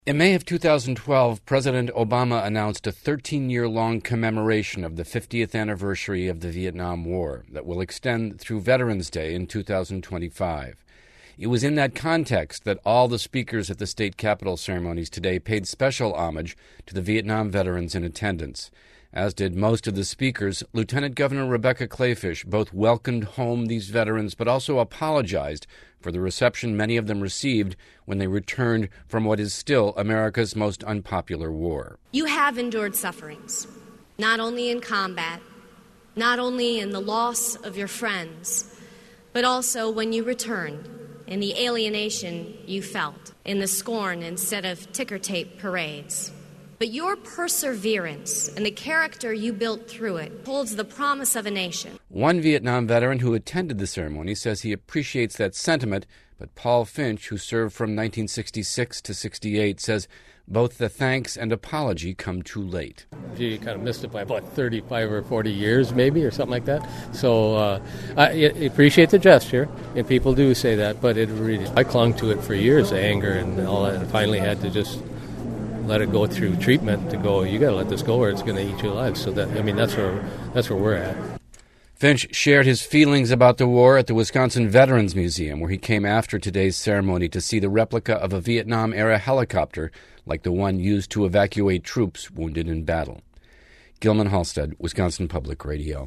In May of 2012, President Obama announced a 13-year-long commemoration of the 50th anniversary of the Vietnam War that will extend through Veterans Day in 2025. It was in that context that all the speakers at the state capitol ceremonies today paid special homage to the Vietnam veterans in attendance. As did most of the speakers, Lieutenant Governor Rebecca Kleefisch both welcomed home these veterans but also apologized for the reception many of them received when they returned from what is still America's most unpopular war. You have endured sufferings, not only in combat, not only in the loss of your friends, but also when you returned, in the alienation you felt, in the scorn instead of ticker tape parades. But your perseverance and the character you built through it holds the promise of a nation. One Vietnam veteran who attended the ceremony says he appreciates that sentiment, but Paul Finch, who served from 1966 to 68, says both the thanks and apology come too late. You kind of missed it by about 35 or 40 years maybe or something like that. So I appreciate the gesture, and people do say that, but I clung to it for years, the anger and all that, and finally had to just let it go through treatment to go, you got to let this go or it's going to eat you alive. So that's where we're at. Finch shared his feelings about the war at the Wisconsin Veterans Museum, where he came after today's ceremony to see the replica of a Vietnam-era helicopter like the one used to evacuate troops wounded in battle. Gilman Halstead, Wisconsin Public Radio.